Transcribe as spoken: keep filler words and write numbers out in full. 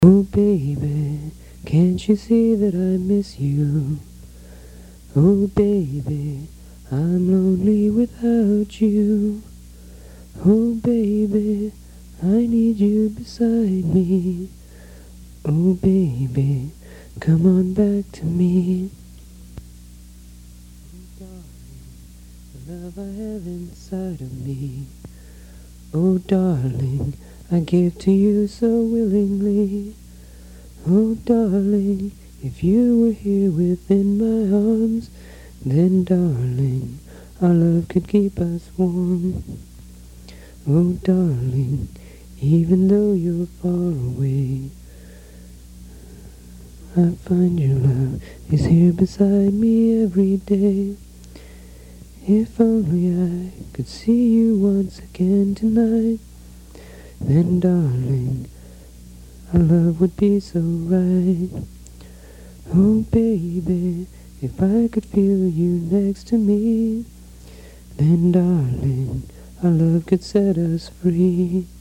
Oh baby, can't you see that I miss you? Oh baby, I'm lonely without you. Oh baby, I need you beside me. Oh baby, come on back to me. Oh darling, the love I have inside of me. Oh darling, I give to you so willingly. Oh darling, if you were here within my arms, then darling, our love could keep us warm. Oh darling, even though you're far away, I find your love is here beside me every day. If only I could see you once again tonight, then darling, our love would be so right. Oh baby, if I could feel you next to me, then darling, our love could set us free.